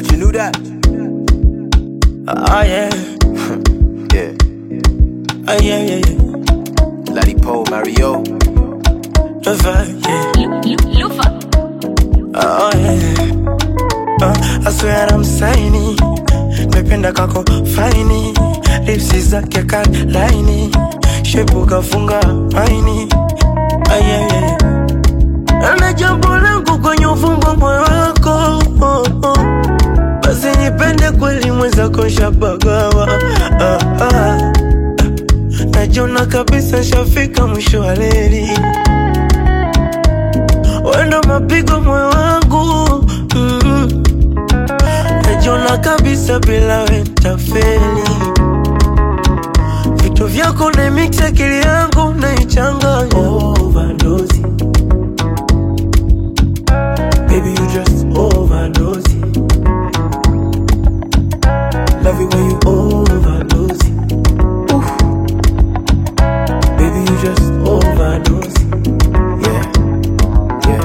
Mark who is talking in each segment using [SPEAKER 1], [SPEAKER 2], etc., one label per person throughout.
[SPEAKER 1] But you knew that?
[SPEAKER 2] Oh yeah.
[SPEAKER 1] Yeah.
[SPEAKER 2] Oh yeah, yeah, yeah.
[SPEAKER 1] Laddie Poe, Mario.
[SPEAKER 2] Lufa, yeah.
[SPEAKER 3] Lufa.
[SPEAKER 2] Oh yeah. I swear I'm signing. Mependa kako faini. Lipsi zake laini. Shepu kafunga maini. Oh yeah, yeah. Ana jambo langu kwenye ufungo moyo wako. Basi nipende kweli mwenzako shabagawa. Najiona kabisa shafika mwisho wa leli. Wendo mapigo moyo wangu. Najiona kabisa bila we nitafeli. Vitu vyako na mix akili yangu naichanganya. Overdose. Baby you just overdose. Love it when you overdose. Oof. Baby you just overdose.
[SPEAKER 1] Yeah. Yeah.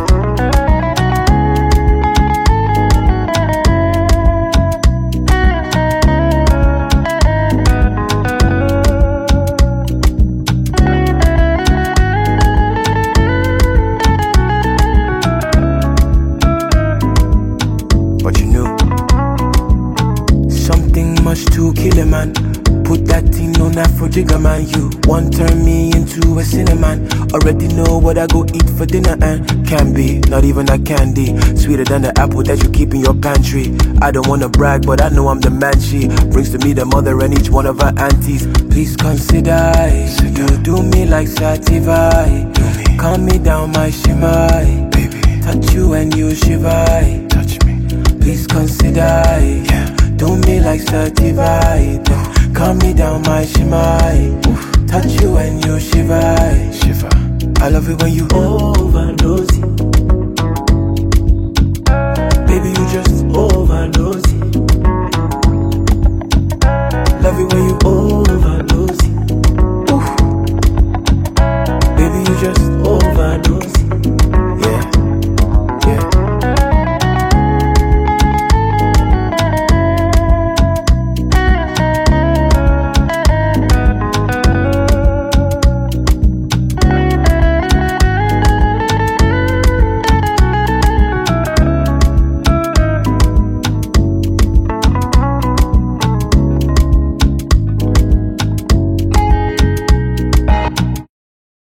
[SPEAKER 1] But you knew
[SPEAKER 2] Something must to kill a man. Put that thing on Afro Jigger man. You want turn me into a cinnamon. Already know what I go eat for dinner and can be, not even a candy. Sweeter than the apple that you keep in your pantry. I don't wanna brag, but I know I'm the man she brings to me the mother and each one of her aunties. Please consider it. You do me like sativa. Calm me down my shimmer.
[SPEAKER 1] baby,
[SPEAKER 2] Touch you and you shiver.
[SPEAKER 1] touch me.
[SPEAKER 2] Please consider it.
[SPEAKER 1] Yeah.
[SPEAKER 2] Do me like certified. Calm me down my shimmer. Touch you and you shiver.
[SPEAKER 1] Shiver.
[SPEAKER 2] I love it when you overdose. Baby you just